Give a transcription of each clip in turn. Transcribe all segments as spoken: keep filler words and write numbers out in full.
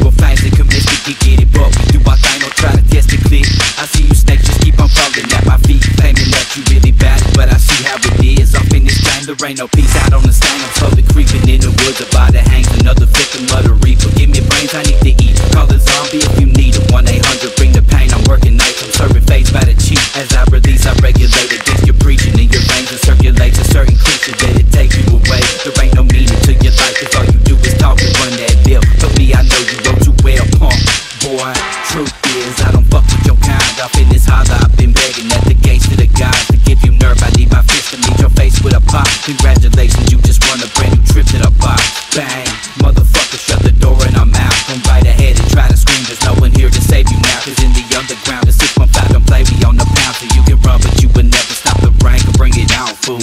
more flames than commit to get, get it, but we do our thing, don't try to test it clear. I see you snakes just keep on falling at my feet, claiming that you really bad, but I see how it is. Off in this game, there ain't no peace out on the stain. I'm slowly creeping in the woods about to hang another victim of the reaper. Give me brains, I need to eat. Call a zombie if you need it. one eight hundred, bring the pain. I'm working nights, I'm serving face by the cheap. As I release, I regulate against your preaching in your veins and circulate a certain creature that it takes you away. There ain't no meaning to your life, cause all you do is talk and run that bill. For me, I know you wrote too well, punk. Boy, truth is, I don't fuck with your kind. Off in this holler, I've been begging at the gates to the gods to give you nerve. I need my fist to meet your face with a pop. Congratulations, you just won a brand new trip to the box. Bang, motherfucker, shut the door and I'm out. Come right ahead and try to scream, there's no one here to save you now. Cause in the underground, the six one five don't play me on the pound. So you can run, but you would never stop the rain. Can bring it on, fool.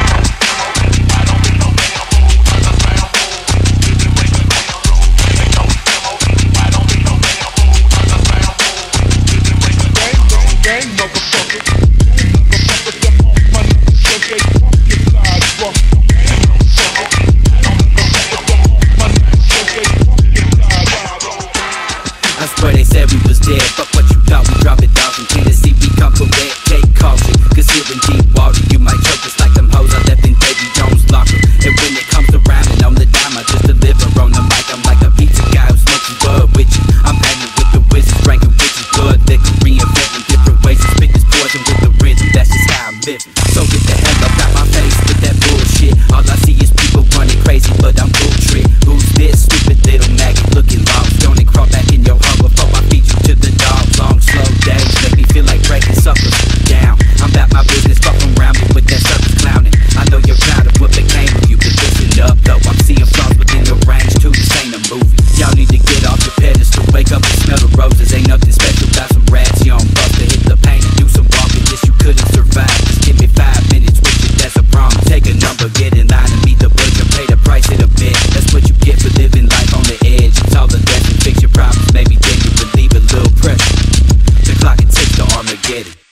I swear they said we was dead, fuck what you thought, we drop it off in Tennessee, we come correct, take caution, cause here in deep water, you might choke just like them hoes I left in Davy Jones' locker. And when it comes to rhyming on the dime, I just deliver on the mic, I'm like a pizza guy who smokes some bud with you. I'm hanging with the wizards, drinking witches' blood, liquor, reinventing different ways to spit this poison with the rhythm, that's just how I'm living. So get the hell up out my face with that bullshit, all I see is people running crazy, but I'm bull trick. Who's this stupid little maggot looking lost? Don't it crawl back in your home before I feed you to the dog. Long, slow days make me feel like breaking suckers down. I'm about my business, fuck around me with that circus clowning. I know you're proud of what became of you, but listen up though, I'm seeing flaws within your range too. This ain't a movie. Y'all need to get off your pedestal, wake up and smell the roses. Ain't nothing special about some rats. You don't bust to hit the pain and do some walking. This you couldn't survive. Just give me five minutes with you, that's a promise. Take a number, get in line and meet the butcher. Pay the price of the bed. That's what you get for living life on the edge. It's all the death and fix your problems. Maybe then you relieve a little pressure. The clock and tick to Armageddon.